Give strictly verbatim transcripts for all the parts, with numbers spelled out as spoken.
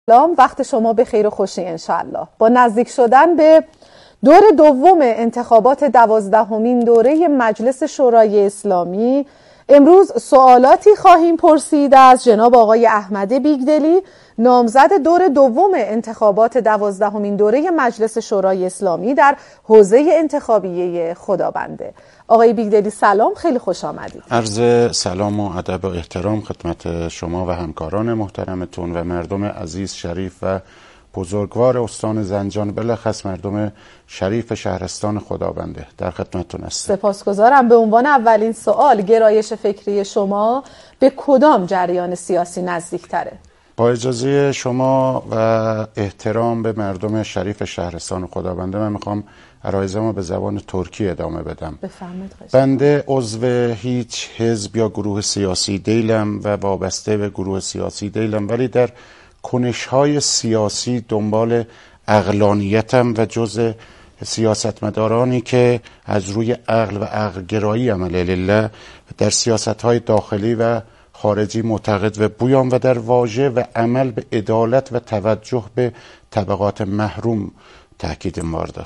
سلام، وقت شما به خیر و خوشی انشالله. با نزدیک شدن به دور دوم انتخابات دوازدهمین دوره مجلس شورای اسلامی، امروز سوالاتی خواهیم پرسید از جناب آقای احمد بیگدلی، نامزد دور دوم انتخابات دوازدهمین دوره مجلس شورای اسلامی در حوزه انتخابیه خدابنده. آقای بیگدلی سلام، خیلی خوش آمدید. عرض سلام و ادب و احترام خدمت شما و همکاران محترمتون و مردم عزیز، شریف و بزرگوار استان زنجان، بلخص مردم شریف شهرستان خدابنده در خدمتتون هستم. سپاسگزارم. به عنوان اولین سوال، گرایش فکری شما به کدام جریان سیاسی نزدیک تره؟ با اجازه شما و احترام به مردم شریف شهرستان خدابنده، من میخوام عرایزمو به زبان ترکی ادامه بدم. بفرمایید. بنده عضو هیچ حزب یا گروه سیاسی دیلم و وابسته به گروه سیاسی دیلم، ولی در کنش‌های سیاسی دنبال عقلانیتم و جزء سیاستمدارانی که از روی عقل و عقلگرایی عمل لله در سیاست‌های داخلی و خارجی معتقد و بویام و در واژه و عمل به عدالت و توجه به طبقات محروم تاکید ماردار.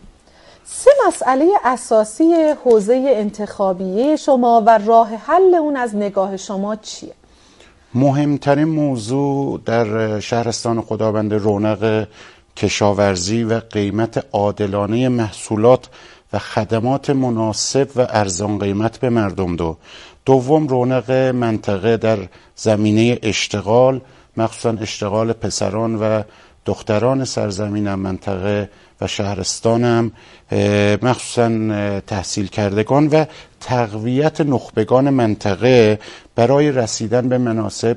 سه مسئله اساسی حوزه انتخابیه شما و راه حل اون از نگاه شما چیه؟ مهمترین موضوع در شهرستان خدابنده رونق کشاورزی و قیمت عادلانه محصولات و خدمات مناسب و ارزان قیمت به مردم دو. دوم رونق منطقه در زمینه اشتغال، مخصوصا اشتغال پسران و دختران سرزمین منطقه و شهرستانم، مخصوصا تحصیل کردگان، و تقویت نخبگان منطقه برای رسیدن به مناصب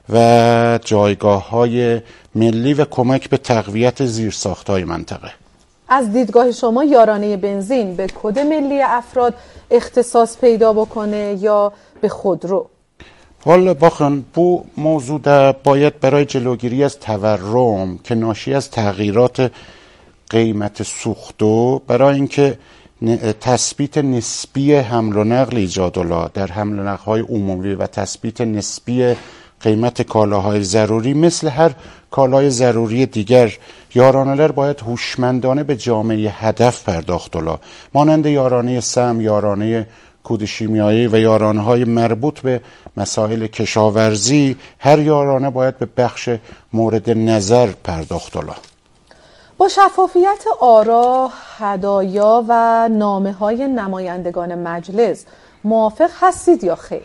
و جایگاه های ملی و کمک به تقویت زیرساخت‌های منطقه. از دیدگاه شما یارانه بنزین به کد ملی افراد اختصاص پیدا بکنه یا به خودرو؟ والا باخن بو موضوع ده باید برای جلوگیری از تورم که ناشی از تغییرات قیمت سوختو، برای اینکه تثبیت نسبی حمل و نقل ایجاد الله در حمل و نقل های عمومی و تثبیت نسبی قیمت کالاهای ضروری مثل هر کالای ضروری دیگر، یارانه باید هوشمندانه به جامعه هدف پرداخت الله، مانند یارانه سم، یارانه کود شیمیایی و یارانه های مربوط به مسائل کشاورزی. هر یارانه باید به بخش مورد نظر پرداخت الله. با شفافیت آرا، هدایا و نامه های نمایندگان مجلس موافق هستید یا خیر؟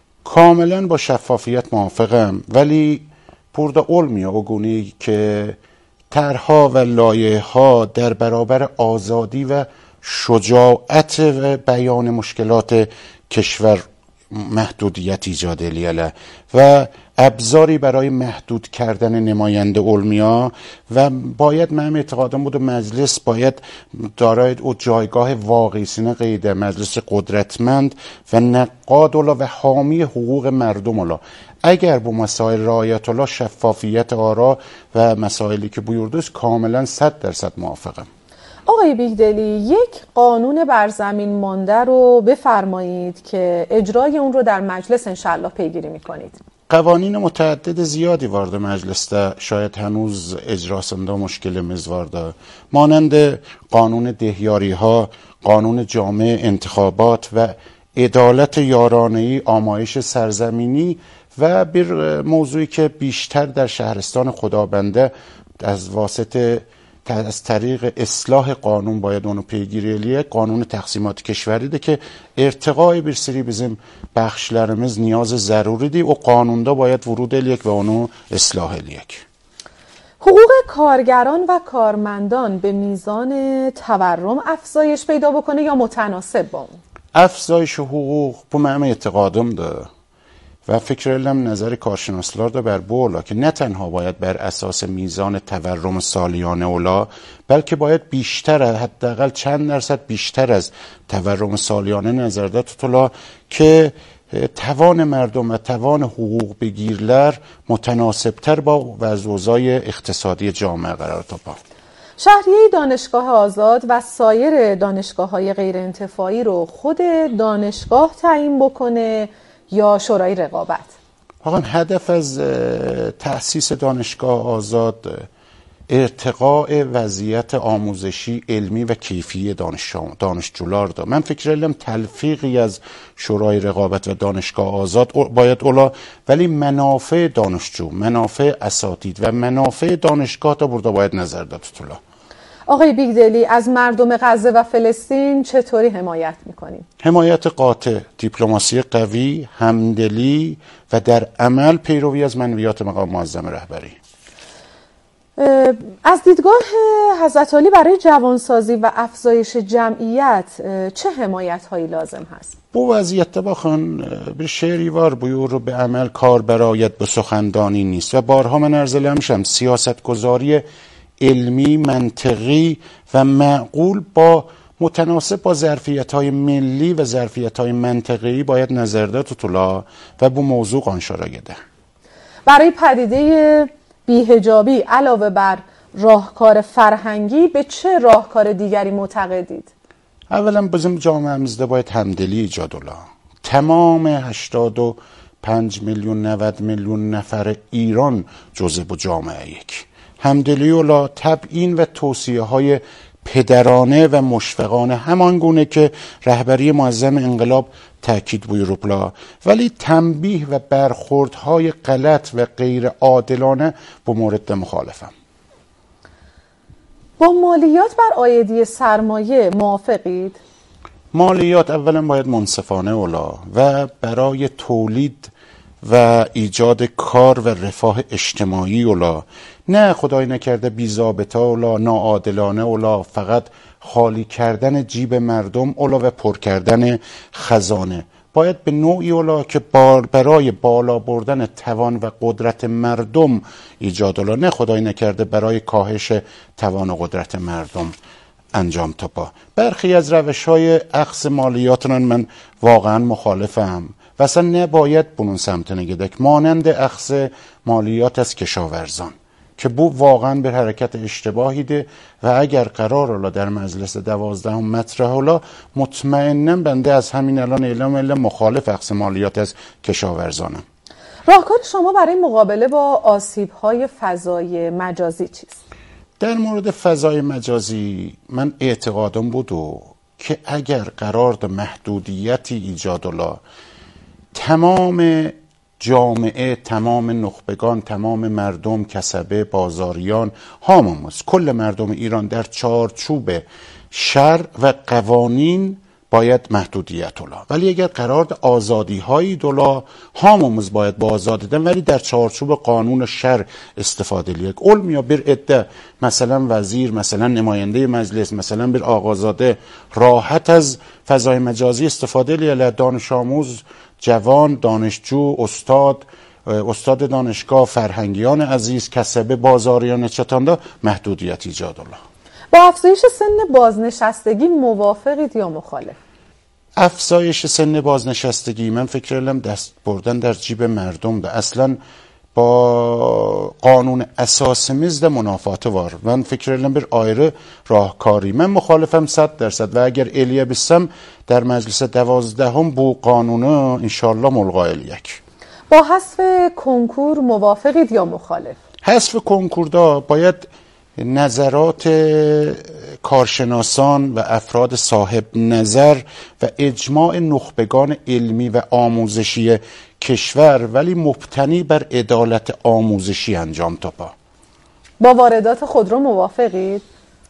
کاملا با شفافیت موافقم، ولی پوردا علمیه اگونی که طرحها و لایحه‌ها در برابر آزادی و شجاعت و بیان مشکلات کشور محدودیت ایجاد لیاله و ابزاری برای محدود کردن نماینده علمیا، و باید من اعتقادم بود مجلس باید دارای او جایگاه واقعی سینه قیده مجلس قدرتمند و نقاد و حامی حقوق مردم الله. اگر با مسائل رعایت الله، شفافیت آرا و مسائلی که بویردوست، کاملا صد درصد موافقم. آقای بیگدلی، یک قانون برزمین مانده رو بفرمایید که اجرای اون رو در مجلس انشالله پیگیری میکنید. قوانین متعدد زیادی وارد مجلس ده، شاید هنوز اجراسنده مشکل مزوارده، مانند قانون دهیاری ها، قانون جامع انتخابات و عدالت یارانه‌ای، آمایش سرزمینی، و بر موضوعی که بیشتر در شهرستان خدابنده از واسطه از طریق اصلاح قانون باید اونو پیگیری لیه، قانون تقسیمات کشوری ده که ارتقای بر سری bizim بخشlarımız نیاز ضروری دی و قانون دا باید ورود لیک و اونو اصلاح لیک. حقوق کارگران و کارمندان به میزان تورم افزایش پیدا بکنه یا متناسب با اون؟ افزایش حقوق bu mənim اعتقادımdır و فکر علم نظر کارشناسلار دا بر بولا که نه تنها باید بر اساس میزان تورم سالیانه اولا، بلکه باید بیشتر، حداقل چند درصد بیشتر از تورم سالیانه نظر داد تولا که توان مردم و توان حقوق بگیرلر متناسبتر با وضع‌های اقتصادی جامعه قرار تاپا. شهریه دانشگاه آزاد و سایر دانشگاه‌های غیر انتفاعی رو خود دانشگاه تعیین بکنه یا شورای رقابت؟ واقعا هدف از تأسیس دانشگاه آزاد ارتقاء وضعیت آموزشی علمی و کیفی دانش دانشجویان دا. من فکر کردم تلفیقی از شورای رقابت و دانشگاه آزاد باید اولا، ولی منافع دانشجو، منافع اساتید و منافع دانشگاه تا برده باید نظر داد طلا. آقای بیگدلی، از مردم غزه و فلسطین چطوری حمایت میکنیم؟ حمایت قاطع، دیپلماسی قوی، همدلی و در عمل پیروی از منویات مقام معظم رهبری. از دیدگاه حضرت علی برای جوانسازی و افزایش جمعیت چه حمایت هایی لازم هست؟ بو وضعیت بخون به شعریوار بیور به عمل کار برایت به سخندانی نیست و بارها من عرض لمشم سیاست گذاری علمی، منطقی و معقول با متناسب با ظرفیت‌های ملی و ظرفیت‌های منطقی باید نظر داد طلا و بو موضوع قانشارایده. برای پدیده بی‌حجابی علاوه بر راهکار فرهنگی به چه راهکار دیگری معتقدید؟ اولا بزم جامعه‌مزده باید همدلی ایجاد اولا. تمام هشتاد و پنج میلیون نود میلیون نفر ایران جزء با جامعه یک. همدلی اولا، تبیین و توصیه های پدرانه و مشفقانه همان گونه که رهبری معظم انقلاب تاکید بویروپلا، ولی تنبیه و برخوردهای غلط و غیر عادلانه به مورد مخالفم. با مالیات بر عایدی سرمایه موافقید؟ مالیات اولا باید منصفانه اولا و برای تولید و ایجاد کار و رفاه اجتماعی اولا، نه خدای نکرده بی ضابطه اولا، ناعادلانه اولا، فقط خالی کردن جیب مردم اولا و پر کردن خزانه. باید به نوعی اولا که بار برای بالا بردن توان و قدرت مردم ایجاد اولا، نه خدای نکرده برای کاهش توان و قدرت مردم انجام تا پا. برخی از روش های اخذ مالیاتون من واقعا مخالفم و اصلا نباید بونون سمت نگدک، مانند اخذ مالیات از کشاورزان که بو واقعا به حرکت اشتباهی ده و اگر قرار اولا در مجلس دوازدهم مطرح اولا، مطمئناً بنده از همین الان اعلام اعلام مخالف اخذ مالیات از کشاورزانم. راهکار شما برای مقابله با آسیب‌های فضای مجازی چیست؟ در مورد فضای مجازی من اعتقادم بودو که اگر قرار محدودیتی ایجاد اولا، تمام جامعه، تمام نخبگان، تمام مردم، کسبه، بازاریان، هاموموز، کل مردم ایران در چارچوب شرع و قوانین باید محدودیت اولا، ولی اگر قرار آزادی هایی دولا هاموموز باید با آزاد دن، ولی در چارچوب قانون شرع استفاده لیک علم یا بر عده، مثلا وزیر، مثلا نماینده مجلس، مثلا بر آقازاده راحت از فضای مجازی استفاده لیک، دانش آموز، جوان، دانشجو، استاد، استاد دانشگاه، فرهنگیان عزیز، کسبه، بازاریان چتاندا محدودیت ایجاد اولا. با افزایش سن بازنشستگی موافقید یا مخالف؟ افزایش سن بازنشستگی من فکر کردم دست بردن در جیب مردم ده، اصلا با قانون اساس مزد منافات وار. من فکر کردم بر آیره راهکاری، من مخالفم صد درصد و اگر الیه بسم در مجلس دوازدهم بو قانونه انشالله ملغای یک. با حذف کنکور موافقید یا مخالف؟ حذف کنکور دا باید نظرات کارشناسان و افراد صاحب نظر و اجماع نخبگان علمی و آموزشی کشور، ولی مبتنی بر عدالت آموزشی انجام تا پا. با واردات خودرو موافقید؟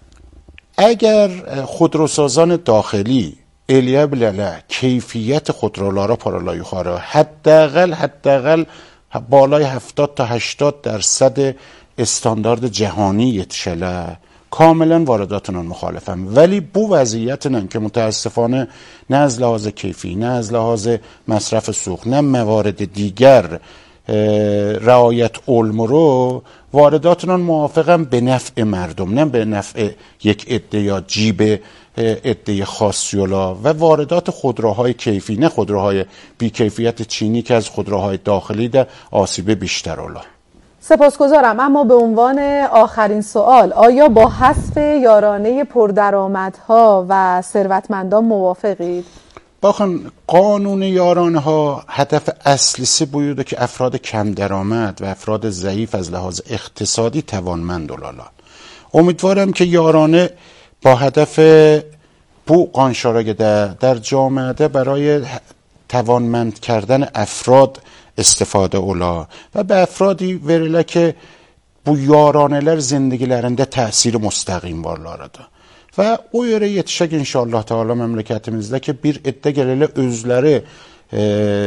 اگر خودروسازان داخلی الیه بلاله کیفیت خودرولارا پارالایی خاره حداقل حداقل بالای هفتاد تا هشتاد درصد استاندارد جهانی یتشله، کاملا وارداتونان مخالفم، ولی بو وضعیتنن که متاسفانه نه از لحاظ کیفی، نه از لحاظ مصرف سوخت، نه موارد دیگر رعایت علم رو، وارداتونان موافقم به نفع مردم، نه به نفع یک عده یا جیب عده خاصیولا، و واردات خودروهای کیفی، نه خودروهای بی کیفیت چینی که از خودروهای داخلی ده آسیب بیشتر اولا. سپاسگزارم. اما به عنوان آخرین سوال، آیا با حذف یارانه پردرآمدها و ثروتمندان موافقید؟ bakın qanun yaranə ha hədəf əslisi buyurdu ki, əfrad kəm dərəməd və əfrad zəif از لحاظ اقتصادی توانمند olarlar. امیدوارم که یارانه با هدف bu قانشارگده در جامعه برای توانمند کردن افراد استفاده ola və bə əfradi verilə ki, bu yaranələr zindgilərində təsiri müstəqim varlarıdır. Və o yerə yetişək inşallah Teala məmləkətimizdə ki, bir eddə gələlə özləri e,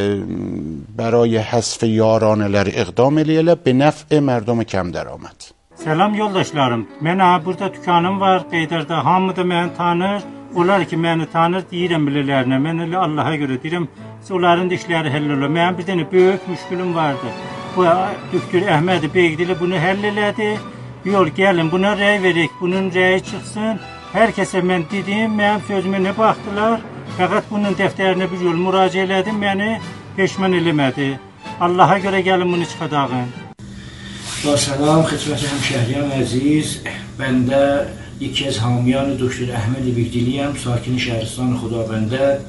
برای həsf yaranələri iqdam eləyələ be nəfع mərdum kəm dərəməd. Selam yoldaşlarım. Mən burada dükkanım var Qeydarda. Hamı da məni tanır. Onlar ki məni tanır deyirəm bilirlərinə. Mən elə Allaha görə deyirəm. Onların da işləri həll olur. Mənim bir dənə böyük müşkülüm vardı. Bu Doktor Əhməd Beygdili bunu həll elədi. Yol gəlin buna rəy verək. Bunun rəyi çıxsın. Hər kəsə mən dedim. Mənim sözümə nə baxdılar? Fəqət bunun dəftərinə bir yol müraciə elədim. Məni peşman eləmədi. Allaha görə gəlin bunu çıxadağın. با سلام خدمت همشهریان عزیز. بنده یکی از حامیان دکتر احمد بیگدیلی ام، ساکن شهرستان خدابنده.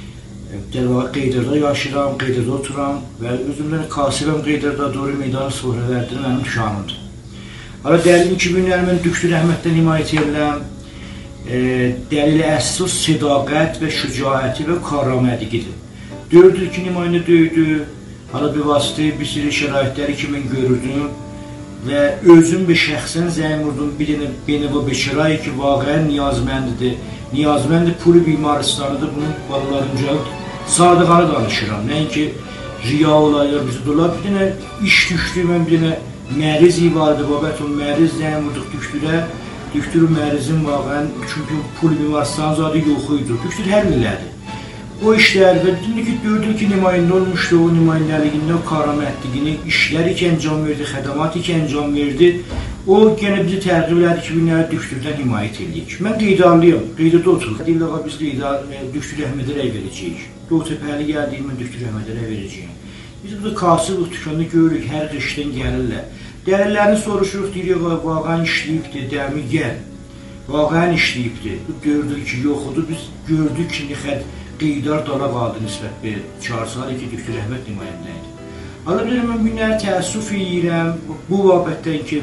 در واقع قیدردا yaşayıram, Qeydarda oturam və özümdən kasibəm Qeydarda doğru meydan sonra verdim mənim şanımdır. Hala dəlilin ki, günlər mən Doktor Əhməddən himayət edirəm. E, dəlil əsas sədaqət və şücaəti və karamədiqidir. Dördür ki, nümayəndə döydü. Hala bir vasitə bir sürü şəraitləri ki, mən görürdüm. Və özüm bir şəxsən zəng vurdum bir dənə beni bu beşirayı ki, vaqəən niyazməndidir. Niyazməndi pulu bimaristanıdır, bunun balalarınca sadıqanı danışıram. Nəinki riya olaylar bizi dolar. Bir dənə iş düşdü, mən bir dənə məriz ibarədə, babət o məriz zəng vurduq düşdülə. Düşdürü mərizin vaqəən, çünki pulu bimaristanı zadı yox idi. Düşdür hər millədir. O işlər və bütün ki, gördüm ki, nümayəndə olmuşdu, o nümayəndəligində o karamətligini, işləri ki, əncam verdi, xədamatı ki, əncam verdi. O, gənə bizi tərqib elədi ki, binləri Doktordan himayət edəyik. Mən qeydarlıyım, qeydada oturuq. Deyirlər, biz qeydar, Doktor Əhmədə rəy verəcəyik. Doğtəpəli gəldik, mən Doktor Əhmədə rəy verəcəyim. Biz burada kasıbıq, dükkanda görürük, hər qışdan gəlirlər. Dəlillərini soruşuruq, deyirik, vaqəən işləyibdir, dəmi gəl. Vaqəən işləyibdir. Gördük ki, yoxudur, biz gördük ki, nixət Qeydar dala qaldı nisbət bir çar salı ki, Doktor Əhməd nümayəndə idi. Hala bilirəm, mən günləri təəssüf edirəm bu babətdən ki,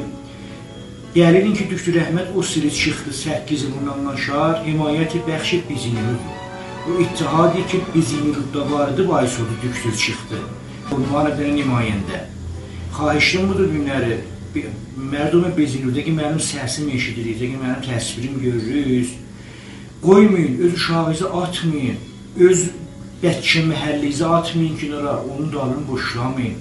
dəlilin ki, Doktor Əhməd o siri çıxdı, səkkiz bundan şar, himayəti bəxşi Biziniruddur. O ittihadi ki, Bizinirudda vardı, bayis oldu, Doktor çıxdı. Onlara bir nümayəndə. Xahişim budur günləri, mərdumə Bizinirudda ki, mənim səsim eşidirik, ki, mənim təsvirim görürüz. Qoymayın, öz uşağınızı atmayın. Öz bətçə məhəllinizi atmayın kenara, onun dalını boşlamayın.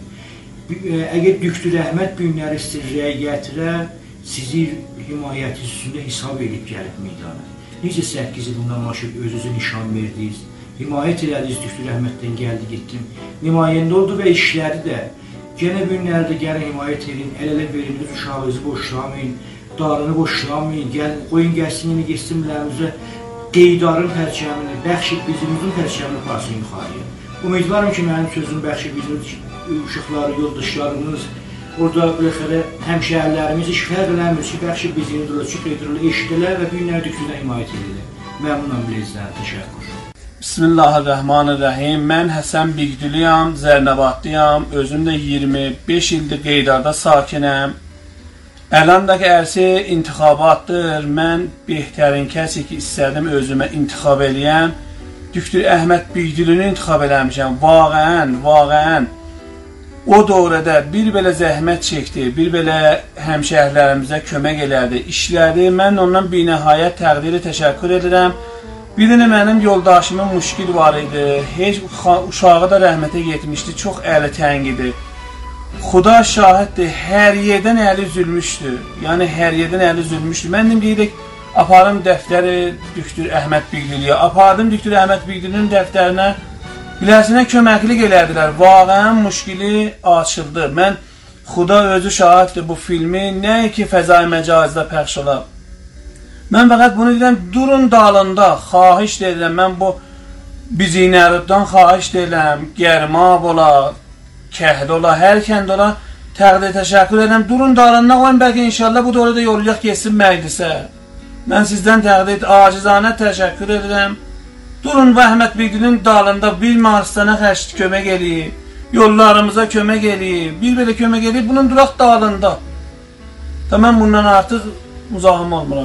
Əgər Doktor Əhməd günləri istəyir rəy gətirə, sizi himayəti üstündə hesab edib gəlib meydana. Necə səkkizi bundan aşıb öz-özü nişan verdiniz, himayət elədiniz, Doktor Əhməddən gəldi, getdim. Nümayəndə oldu və işləri də. Gənə günlərdə gəlin himayət edin, əl-ələ verin, öz uşağınızı boşlamayın, dalını boşlamayın, gəlin, qoyun gəlsin, yeni geçsin bilərimizə. Qeydarın pərçəmini, bəxşib bizimizin pərçəmini parsın yuxarıya. Ümidvarım ki, mənim sözüm bəxşib bizimiz, uşaqları, yoldaşlarımız, orada bəlxərə həmşəhərlərimiz iş fərq eləmir ki, bəxşib bizimizdir, ki, qeydarlı eşitdilər və günlər Doktordan himayət edilir. Məmnunam biləcəklər, təşəkkür. Bismillahirrahmanirrahim. Mən Həsən Bigdiliyam, Zərnəbatlıyam, özüm də iyirmi beş ildir Qeydarda sakinəm. Əlendəki ərsi intixabatdır. Mən behtərin kəsi ki, istədim özümə intixab eləyəm. Doktor Əhməd Bigdilini intixab eləmişəm. Vaqəən, vaqəən o dövrədə bir belə zəhmət çəkdi, bir belə həmşəhərlərimizə kömək elədi, işlədi. Mən ondan binəhayət təqdiri təşəkkür edirəm. Bir dənə mənim yoldaşımın müşkil var idi. Heç uşağı da rəhmətə getmişdi. Çox əli təng idi. Xuda şahiddir, hər yerdən əli üzülmüşdü. Yəni, hər yerdən əli üzülmüşdü. Mən dedim, aparım dəftəri Doktor Əhməd Bigdiliyə. Apardım Doktor Əhməd Bigdilinin dəftərinə. Biləsinə köməklik elədilər. Vaqəən müşkili açıldı. Mən, Xuda özü şahiddir bu filmi, nə ki fəzai məcazda pəxş ola. Mən fəqət bunu deyirəm, durun dalında, xahiş deyirəm, mən bu Bizinəruddan xahiş deyirəm, Gərmab ola, Kəhd ola, hər kənd ola, təqdir təşəkkür edirəm, durun dalında qoyun, bəlkə inşallah bu doğruda yoluyaq geçsin məclisə. Mən sizdən təqdir acizanə təşəkkür edirəm. Durun bu Əhməd Bigilin dalında bir Maristana xərç kömək eləyib, yollarımıza kömək eləyib, bir belə kömək eləyib, bunun duraq dalında. Da mən bundan artıq uzağım olmuram.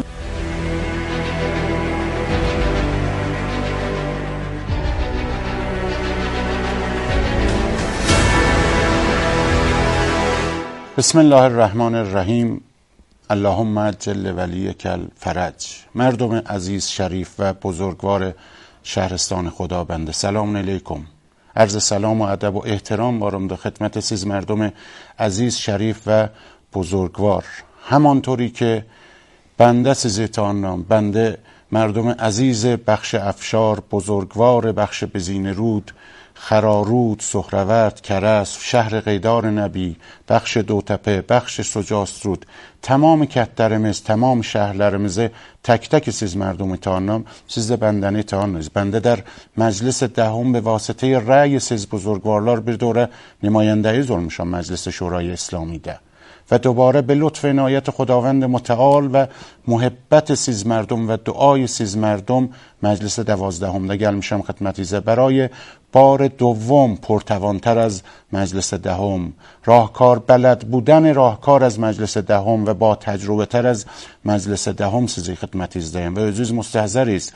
بسم الله الرحمن الرحیم. اللهم عجل ولیک الفرج. مردم عزیز، شریف و بزرگوار شهرستان خدابنده، سلام علیکم. عرض سلام و ادب و احترام بارم در خدمت سیز مردم عزیز، شریف و بزرگوار. همانطوری که بنده سیزتان نام، بنده مردم عزیز بخش افشار، بزرگوار بخش بزین رود، خرارود، سهرورد، کرس، شهر قیدار نبی، بخش دوتپه، بخش سجاسترود، تمام کتlerimiz, تمام şehirlerimizi tek tek siz merdumتانم siz de bendeni tanınız. Bende در مجلس دهم به واسطه رأی siz بزرگوارlar bir دوره نمایندگی olmuşam مجلس شورای اسلامی ده و دوباره به لطف عنایت خداوند متعال و محبت سیز مردم و دعای سیز مردم مجلس دوازدهم ده gelmişam خدمتیزه برای بار دوم پرتوانتر از مجلس دهم، راهکار بلد بودن راهکار از مجلس دهم و با تجربه تر از مجلس دهم سیزی خدمتیزدهیم و عزیز مستحضریست.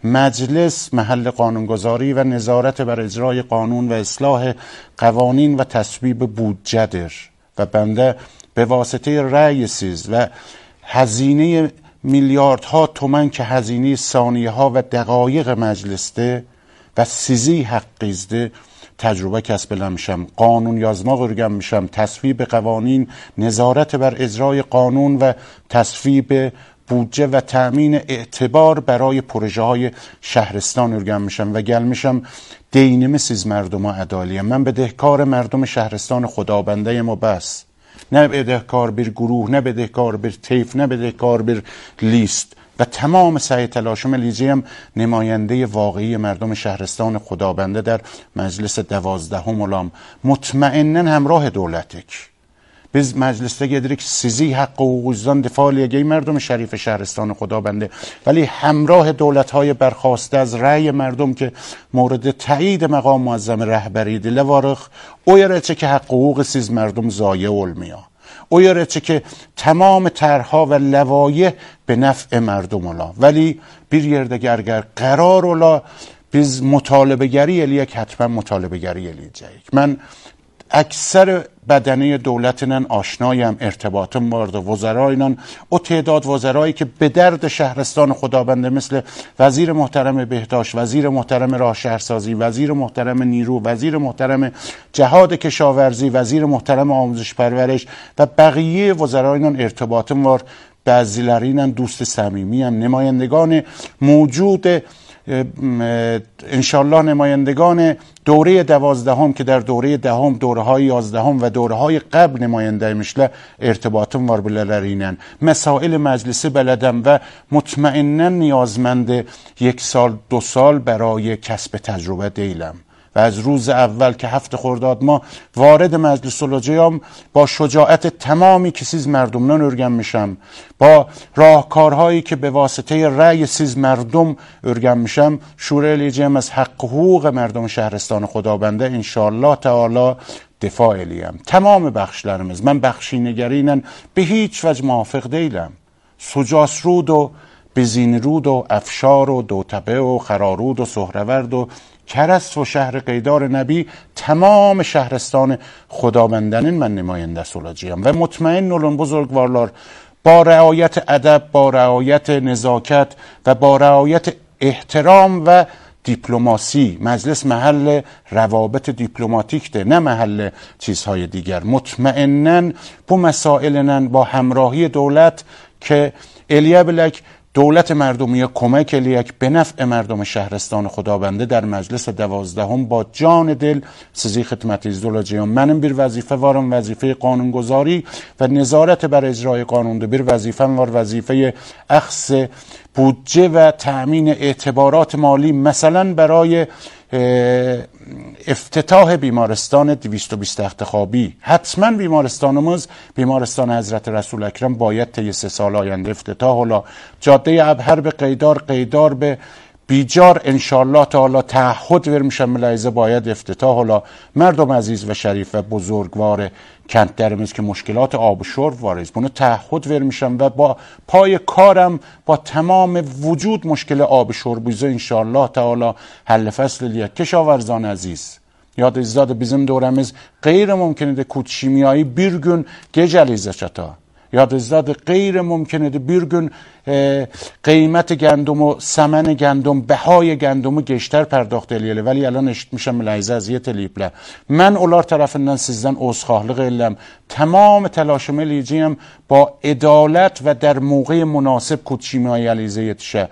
مجلس محل قانونگذاری و نظارت بر اجرای قانون و اصلاح قوانین و تصویب بودجه و بنده به واسطه رأی سیز و هزینه میلیاردها تومن که هزینه ثانیه ها و دقایق مجلس ده و سیزی حقیزده تجربه کسب لمشم، قانون یازما öğrenmişم، تصویب قوانین، نظارت بر اجرای قانون و تصویب بودجه و تأمین اعتبار برای پروژه های شهرستان öğrenmişم و gelmişم دینimi siz مردم عدالیم. من بدهکار مردم شهرستان خدابنده ما بس، نه بدهکار bir گروه، نه بدهکار bir طیف، نه بدهکار bir لیست و تمام سعی تلاشم لیجیم نماینده واقعی مردم شهرستان خدابنده در مجلس دوازدهم olام. مطمئنن همراه دولتک. biz mecliste gedirik sizi hakkı hukukuzdan دفاع لیگی مردم شریف شهرستان خدابنده، ولی همراه دولت‌های برخواسته از رأی مردم که مورد تایید مقام معظم رهبری لوارخ او یرچه که حق حقوق سیز مردم ضایع olmuyor. او یرچه که تمام طرح‌ها و لوایح به نفع مردم ola. ولی bir yerde اگر قرار ola biz مطالبه گری الیک حتما مطالبه گری الیجایik. من اکثر بدنه دولتنن آشنایم، ارتباطم وارد وزرایnan او تعداد وزرایی که به درد شهرستان خدابنده مثل وزیر محترم بهداشت، وزیر محترم راه شهرسازی، وزیر محترم نیرو، وزیر محترم جهاد کشاورزی، وزیر محترم آموزش پرورش و بقیه وزرایnan ارتباطم وار. بعضیلرینن دوست صمیمیم، نمایندگان موجود انشالله نمایندگان دوره دوازدهم که در دوره دهم، دوره های یازدهم و دوره های قبل نماینده میشله ارتباطم وار بلرینن. مسائل مجلسی بلدم و مطمئنا نیازمند یک سال دو سال برای کسب تجربه دیلم و از روز اول که هفت خرداد ما وارد مجلس العجام با شجاعت تمامی که سیز مردمنان öğrenmişم، با راهکارهایی که به واسطه رأی سیز مردم öğrenmişم شورای لیجیم از حق حقوق مردم شهرستان خدابنده انشالله تعالی دفاع الیم. تمام بخشlarimiz، من بخشینگرینن به هیچ وجه موافق دیلم. سجاسترود و بزینرود و افشار و دوتپه و خرارود و سهرورد و کرس و شهر قیدار نبی تمام شهرستان خدابندنین من نماینده سولاجیم و مطمئن olun بزرگوارlar با رعایت ادب، با رعایت نزاکت و با رعایت احترام و دیپلماسی، مجلس محل روابط دیپلماتیک ده، نه محل چیزهای دیگر. مطمئناً bu مسائلنن با همراهی دولت که الیه بلک دولت مردمی کمک الیک به نفع مردم شهرستان خدابنده در مجلس دوازدهم با جان دل سیزی خدمتی زولاجیان. منم bir وظیفه وارم، وظیفه قانونگذاری و نظارت بر اجرای قانون ده. bir وظیفه وار وظیفه اخذ بودجه و تأمین اعتبارات مالی، مثلا برای افتتاح بیمارستان دویست و بیست تخت خوابی. حتما بیمارستانمız بیمارستان حضرت رسول اکرم باید طی سه سال آینده افتتاح. حالا جاده ابهر به قیدار، قیدار به بیجار انشالله تعالی تعهد vermişəm mülahizə باید افتتاح ola. مردم عزیز و شریف و بزرگوار کنددرimiz که مشکلات آب و شرب واریز bunu تعهد vermişəm و با پای کارم با تمام وجود مشکل آب و شربیزه انشالله تعالی حل فصل eləyək. Keşavarızan əziz, yadınızdadır bizim dövrəmiz qeyri-mümkün idi kut-şimyayı bir gün gecəliyizə çata. Yadınızdadır qeyri-mümkün idi bir gün e, qiyməti gəndumu, səməni gəndum, bəhayı gəndumu geçlər pərdəxt eləyəli. Vəli yalan eşitmişəm, mülahizə əziyyət eləyiblər. Mən onlar tərəfindən sizdən ozxahlıq eləm. Tamam təlaşımı eləyəcəyəm با ədalət və در موقع مناسب kut-şimyayı əlizə yetişə.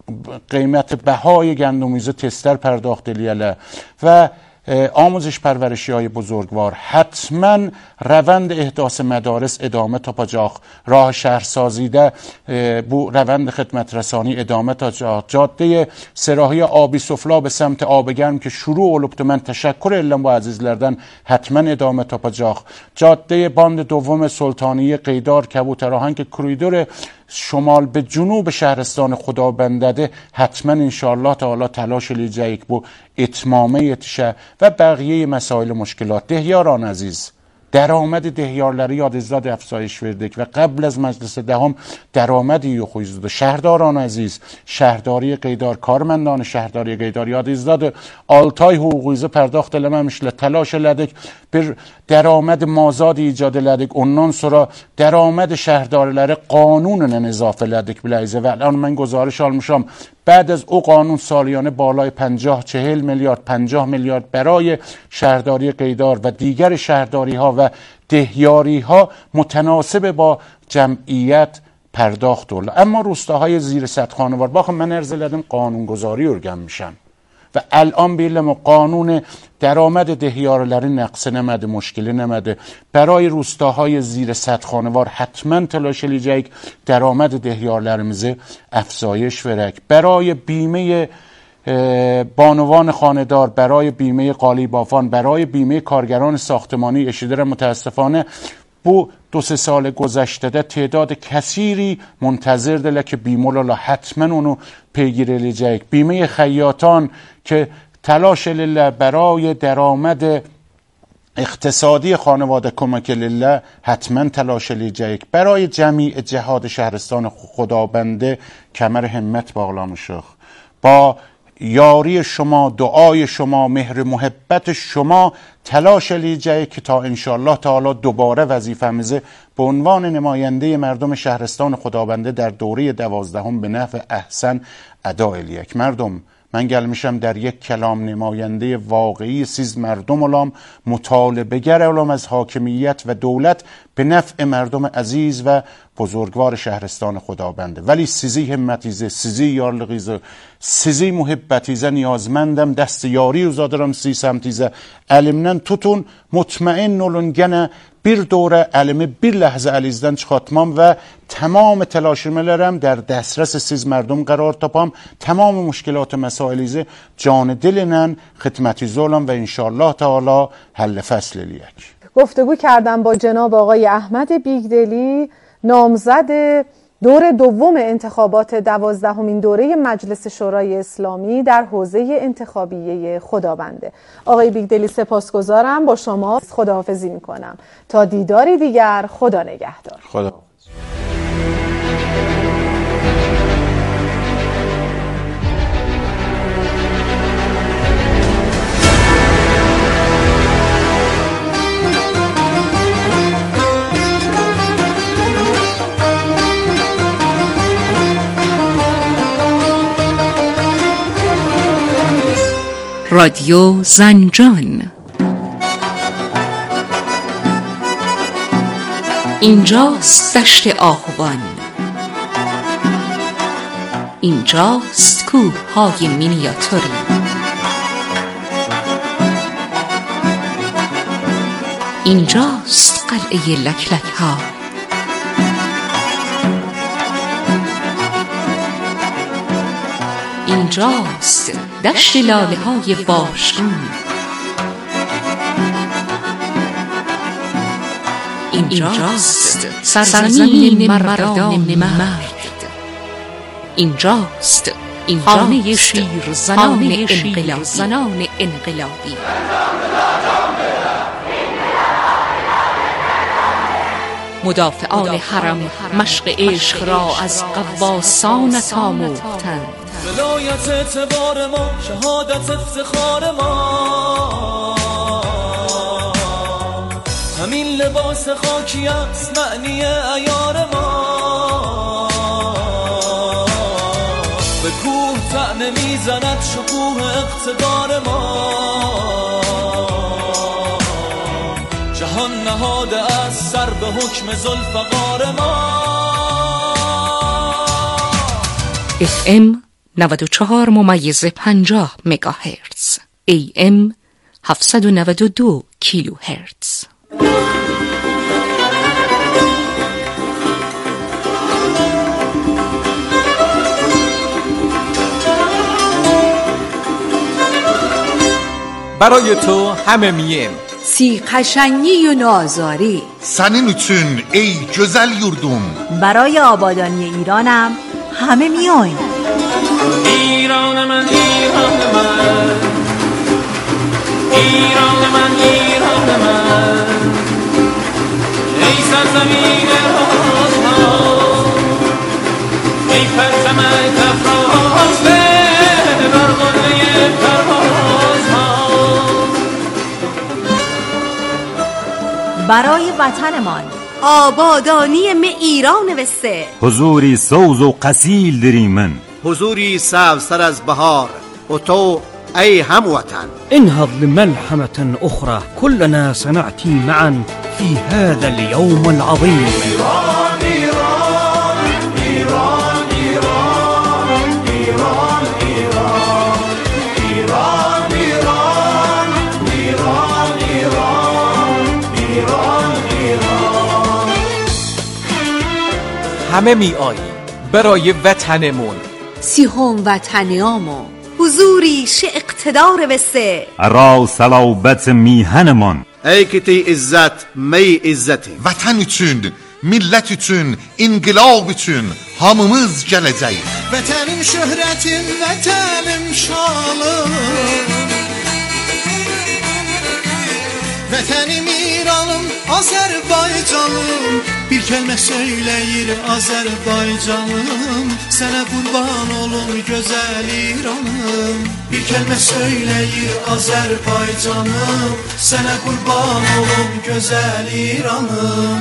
قیمت بهای گندمیزه تستر پرداخت الیاله و آموزش پرورشی های بزرگوار حتما روند احداث مدارس ادامه tapacaq. راه شهرسازی ده bu روند خدمت رسانی ادامه tapacaq. جاده سراحی آبی سفلا به سمت آب گرم که شروع olubdu. من تشکر edirəm bu əzizlərdən. حتما ادامه tapacaq. جاده باند دوم سلطانیه قیدار کبوتراهن که کریدور شمال به جنوب شهرستان خدابنده حتما انشاءالله تعالی تلاش eləyəcəyik bu اتمامه yetişə و بقیه مسائل مشکلات. دهیاران عزیز، درآمد دهیارları yadınızdadır افزایش verdik و قبل از مجلس دهم درآمدی yox idi. شهرداران عزیز، شهرداری قیدار، کارمندان شهرداری قیدار yadınızdadır altı ay hüququyuzu pərdəxt eləməmişlər. تلاش elədik bir درآمد مازاد ایجاد elədik. Ondan sonra درآمد şəhərdarları qanunla اضافه elədik biləyizə və الان من گزارش almışam. بعد از او قانون سالیانه بالای پنجاه چهل میلیارد پنجاه میلیارد برای شهرداری قیدار و دیگر شهرداری ها و دهیاری ها متناسب با جمعیت پرداخت oldu. اما روستاهای زیر سطح خانوار باخم من ارز elədim qanunگذاری öyrənmişəm və الان بیلم قانون درآمد دهیارları نقص نمده، مشکلی نمده. برای روستاهای زیر سطح خانوار حتما تلاش eləyəcəyik درآمد دهیارlarımızı افزایش verək. برای بیمه بانوان خانه‌دار، برای بیمه قالیبافان، برای بیمه کارگران ساختمانی اشیدر متاسفانه bu دو سه سال گذشته ده تعداد کثیری منتظر دله که بیمه حتما اونو پیگیری eləyəcəyik. بیمه خیاطان که تلاش لله برای درآمد اقتصادی خانواده کمک لله حتما تلاش eləyəcəyik. برای جمیع جهاد شهرستان خدابنده کمر همت bağlamışıq. با یاری شما، دعای شما، مهر محبت شما تلاش eləyəcəyik که تا انشالله تعالی دوباره وظیفه‌میزه به عنوان نماینده مردم شهرستان خدابنده در دوره دوازدهم به نحو احسن ادا eləyək. مردم، من gelmişəm در یک کلام نماینده واقعی siz مردم olام، مطالبه‌گر olام از حاکمیت و دولت به نفع مردم عزیز و بزرگوار شهرستان خدابنده. ولی sizi himmətizə, sizi yarlığınızı, sizi muhibbətizə niyazmendəm. Dəst yari uzadıram sizi səmtizə. Əlimdən tutun, mutmain olun gene bir dövrə əlimi bir ləhzə əlinizdən çıxartmam və tamam təlaşlarım در دسترس siz مردم قرار tapam. تمام مشکلات مسائلیزی جان دلنن خدمتیز olam و انشالله تعالی حل فصل eləyək. گفتگو کردم با جناب آقای احمد بیگدلی، نامزد دور دوم انتخابات دوازدهمین دوره مجلس شورای اسلامی در حوزه انتخابیه خدابنده. آقای بیگدلی سپاسگزارم، با شما خداحافظی میکنم تا دیداری دیگر. خدا نگهدار. خدا. رادیو زنجان، اینجاست دشت آهوان، اینجاست کوه های مینیاتوری، اینجاست قلعه لکلک ها، اینجاست دشت لاله های باشگون، اینجاست سرزمین مردان مرد، اینجاست خانه شیر زنان انقلابی زنان انقلابی مدافعان حرم مشق عشق را از غواصانت آموختند. ولایت اعتبار ما، شهادت افتخار ما، همین لباس خاکی است معنی عیار ما. به کوه طعنه میزند شکوه اقتدار ما، جهان نهاده از سر به حکم ذوالفقار ما. اف ام نود و چهار ممیز پنجاه مگاهرتز، ای ام هفتصد و نود و دو کیلو هرتز. برای تو همه miyim. سی قشنگی و نازاری. Senin için ey güzel yurdum. برای آبادانی ایرانم همه میایم. ایران من، ایران من، ایران من، ایران من، ای سرزمین رازها، ای پرچم تفرازه بر قله پروازها. برای وطنمان آبادانی م ایران وسته. حضوری سوز و قصیل دری من، حضوری سبزتر از بهار و تو ای هموطن. انهض لملحمة أخرى كلنا سنأتي معا في هذا اليوم العظيم. ایران ایران ایران ایران ایران ایران ایران ایران ایران ایران ایران. همه میاییم برای وطنمون. سیهم وطنیامو حضوری ش اقتدار وسته. را صلابت میهنمان. ای کتی عزت می عزتی. Vatan için, millet için, inkılap için hamımız geleceğiz. Vətənim şöhrətim, vətənim şanım, vətənim İranım, Azərbaycanım. Bir kəlmə söyləyir Azərbaycanım, sənə qurban olum gözəl İranım. Bir kəlmə söyləyir Azərbaycanım, sənə qurban olum gözəl İranım.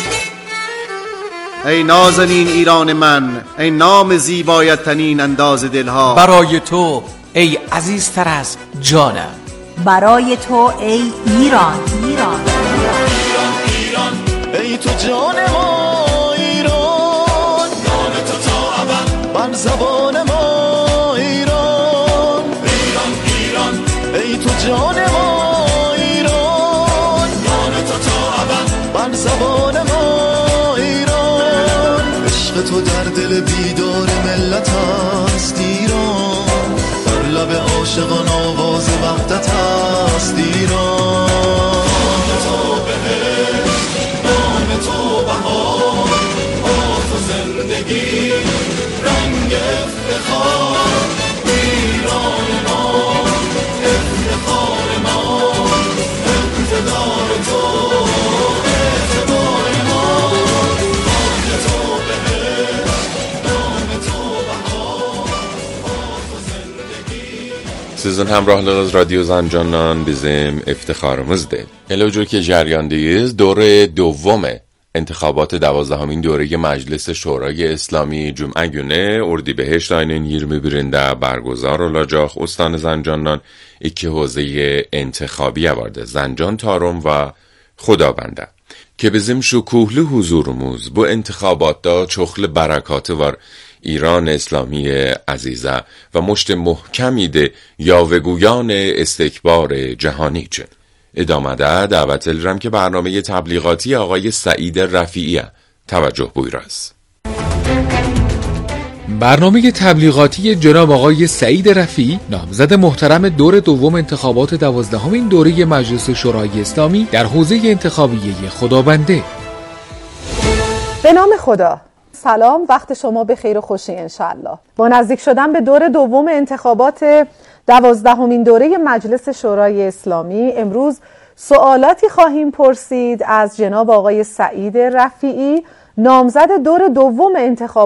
ای نازنین ایران من، ای نام زیبایت تنین انداز دلها. برای تو ای عزیزتر از جانم. برای تو ای ایران ایران ایران ای تو جان ما ایران، نام تو تا ابد بر زبان ما ایران. ایران ایران ای تو جان ما ایران، نام تو تا ابد بر زبان ما ایران. عشق تو در دل بیدار ملت است ایران، بر لب عاشقان آواز وحدت است ایران. نام تو بهشت، نام تو بهار، آت و زندگی رنگ افتخار. ایران ما افتخار ما، اقتدار تو اعتبار ما. نام تو بهشت، نام تو بهار، آت و زندگی. Sizin همراهlarınız رادیو زنجانان bizim افتخارımızdır. الوجو که جریانده‌اید دوره دوم انتخابات دوازدهمین دوره مجلس شورای اسلامی جمعه günü اردیبهشت ayının yirmi birinde برگزار olacak. استان زنجانان iki حوزه انتخابی vardı. زنجان تارم و خدابنده که bizim şukuhlu huzurumuz bu انتخاباتda çoxlu برکاتی var. ایران اسلامی عزیزه و مشت محکمی یاوه‌گویان استکبار جهانی چن. ادامه ده دعوت الرم که برنامه تبلیغاتی آقای سعید رفیعی توجه بویراز. برنامه تبلیغاتی جناب آقای سعید رفیعی، نامزد محترم دور دوم انتخابات دوازدهمین دوره مجلس شورای اسلامی در حوزه انتخابیه خدابنده. به نام خدا. سلام، وقت شما به خیر و خوشی انشالله. با نزدیک شدن به دور دوم انتخابات دوازدهمین دوره مجلس شورای اسلامی، امروز سوالاتی خواهیم پرسید از جناب آقای سعید رفیعی، نامزد دور دوم انتخابات